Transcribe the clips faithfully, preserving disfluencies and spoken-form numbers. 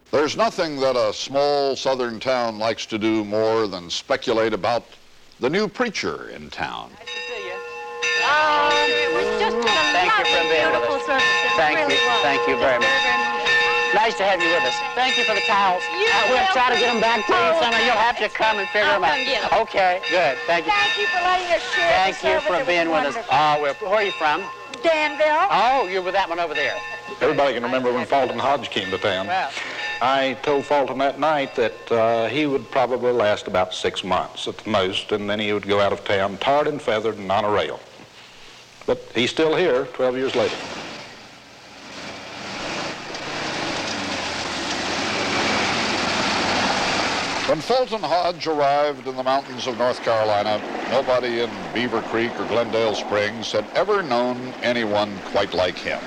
There's nothing that a small southern town likes to do more than speculate about the new preacher in town. Nice to see you. Oh, it was just a Thank you for being with us. service. It Thank really you. was. Thank you very much. Very, very much. Nice to have you with us. Thank you for the towels. You uh, we'll will. try to get them back to you. Somehow you'll have to come and figure I'll them out. come get 'em. Okay, good. Thank you. Thank you for letting us share Thank the you service. for It was being with us. wonderful. Oh, well, where are you from? Danville. Oh, you're with that one over there. Everybody can remember when Fulton Hodge came to town. Well, I told Fulton that night that uh, he would probably last about six months at the most, and then he would go out of town tarred and feathered and on a rail. But he's still here twelve years later. When Fulton Hodge arrived in the mountains of North Carolina, nobody in Beaver Creek or Glendale Springs had ever known anyone quite like him.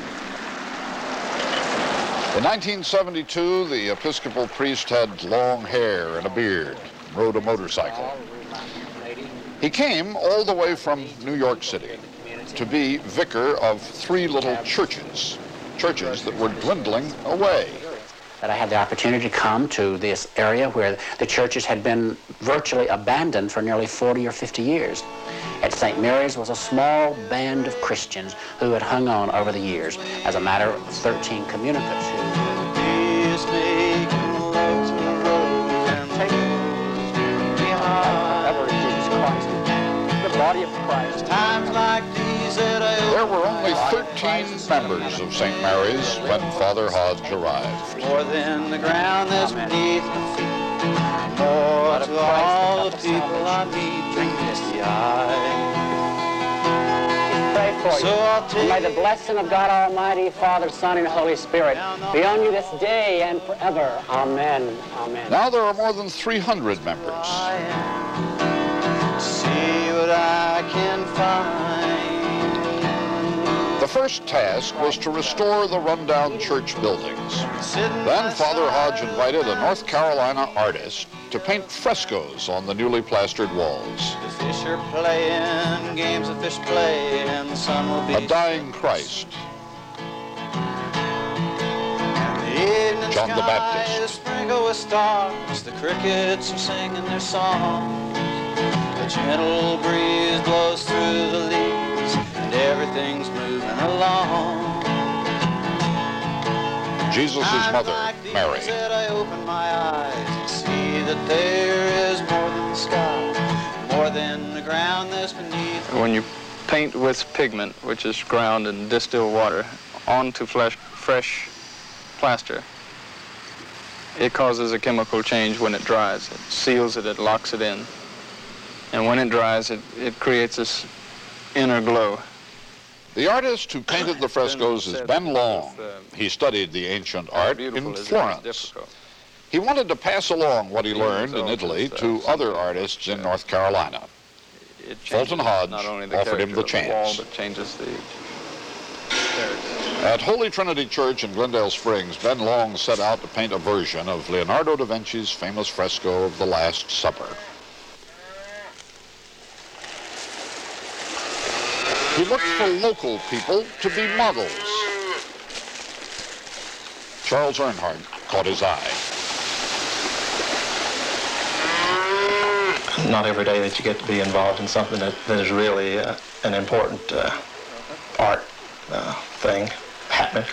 In nineteen seventy-two, the Episcopal priest had long hair and a beard and rode a motorcycle. He came all the way from New York City to be vicar of three little churches, churches that were dwindling away. that I had the opportunity to come to this area where the churches had been virtually abandoned for nearly forty or fifty years. At Saint Mary's was a small band of Christians who had hung on over the years as a matter of thirteen communicants who the body of Christ. Times like these that I There were only thirteen members of Saint Mary's when Father Hodge arrived. more than the ground that's beneath my feet. More to all the people I meet than meets the eye. Pray for you. So I'll And take may the blessing of God Almighty, Father, Son, and Holy Spirit be on you this day and forever. Amen. Amen. Now there are more than three hundred members. I am, see what I can find. The first task was to restore the rundown church buildings. Sitting Then by Father Hodge side invited a North Carolina artist to paint frescoes on the newly plastered walls. The fish are playing games the fish play, and the sun will be A dying Christ, the evening John the sky Baptist. is sprinkled with stars. The crickets are singing their songs. A gentle breeze blows through the leaves, and everything's moving along. Jesus' Times mother, like these Mary. that I open my eyes and see that there is more than the sky, more than the ground that's beneath. When you paint with pigment, which is ground in distilled water, onto flesh, fresh plaster, it causes a chemical change when it dries. It seals it, it locks it in. And when it dries, it, it creates this inner glow. The artist who painted the frescoes is Ben Long. He studied the ancient art in Florence. He wanted to pass along what he learned in Italy to other artists in North Carolina. Fulton Hodge offered him the chance. It changes the At Holy Trinity Church in Glendale Springs, Ben Long set out to paint a version of Leonardo da Vinci's famous fresco of the Last Supper. He looked for local people to be models. Charles Earnhardt caught his eye. Not every day that you get to be involved in something that, that is really uh, an important uh, art uh, thing happening.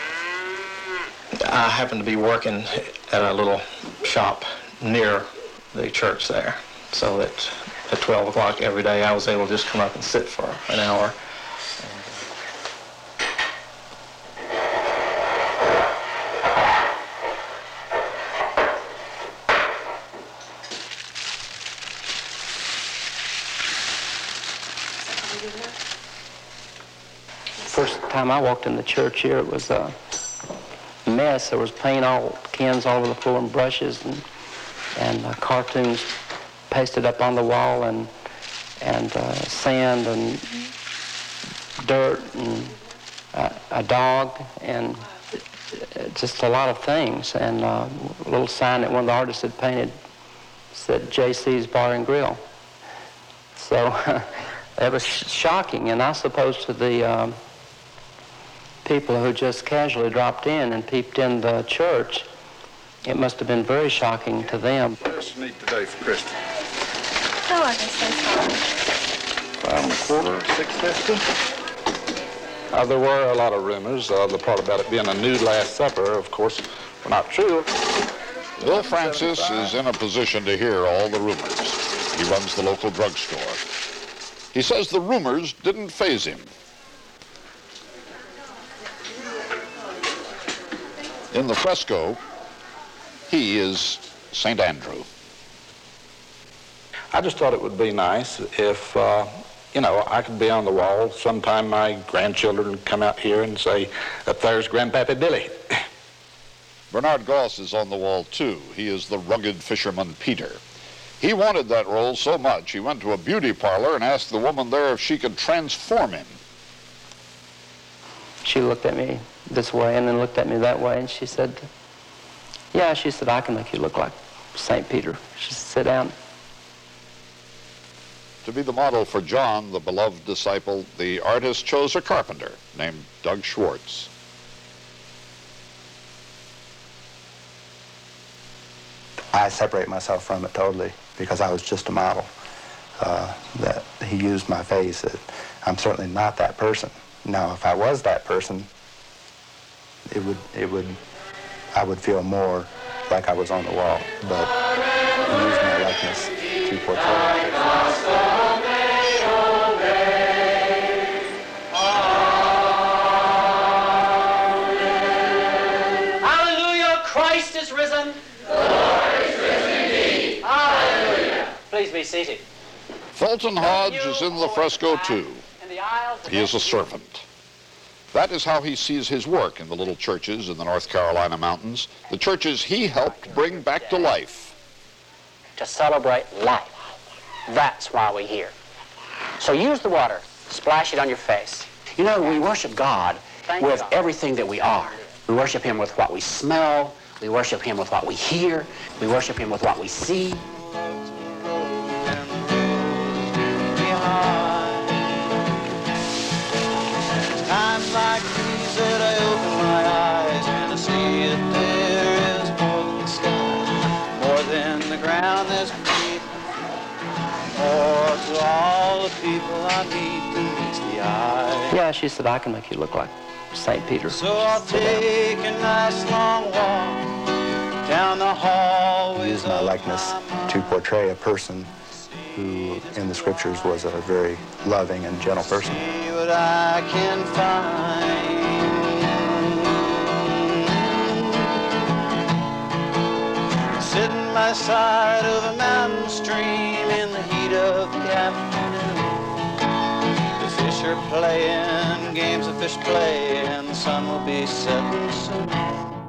I happen to be working at a little shop near the church there, so that at twelve o'clock every day I was able to just come up and sit for an hour. First time I walked in the church here, it was a mess. There was paint all, cans all over the floor and brushes and, and uh, cartoons pasted up on the wall and, and uh, sand and dirt and uh, a dog and just a lot of things. And uh, a little sign that one of the artists had painted said J C's Bar and Grill. So it was shocking, and I suppose to the um, people who just casually dropped in and peeped in the church, it must have been very shocking to them. What's neat today for Christy? Oh, I guess that's fine. Five and a quarter, six fifty. Uh, there were a lot of rumors. Uh, the part about it being a nude Last Supper, of course, were not true. Bill Francis is in a position to hear all the rumors. He runs the local drugstore. He says the rumors didn't faze him. In the fresco, he is Saint Andrew. I just thought it would be nice if, uh, you know, I could be on the wall. Sometime my grandchildren would come out here and say, up there's Grandpappy Billy. Bernard Goss is on the wall, too. He is the rugged fisherman Peter. He wanted that role so much, he went to a beauty parlor and asked the woman there if she could transform him. She looked at me this way and then looked at me that way, and she said, yeah, she said, I can make you look like Saint Peter. She said, sit down. To be the model for John, the beloved disciple, the artist chose a carpenter named Doug Schwartz. I separate myself from it totally because I was just a model. Uh, that he used my face. It, I'm certainly not that person. Now, if I was that person, it would, it would, I would feel more like I was on the wall. But he used my likeness to portray it. Hallelujah! Christ is risen. Please be seated. Fulton Hodge is in the fresco, too. He is a servant. That is how he sees his work in the little churches in the North Carolina mountains, the churches he helped bring back to life. To celebrate life. That's why we're here. So use the water. Splash it on your face. You know, we worship God with everything that we are. We worship him with what we smell. We worship him with what we hear. We worship him with what we see. Times like these that I open my eyes and I see that there is more than the sky, more than the ground that's beneath me, more to all the people I meet than meets the eye. Yeah, she said, I can make you look like Saint Peter. So I'll take a nice long walk down the hallways. He used my likeness to portray a person who in the scriptures was a very loving and gentle person. See what I can find. Sitting by the side of a mountain stream in the heat of the afternoon. The fish are playing games the fish play, and the sun will be setting soon.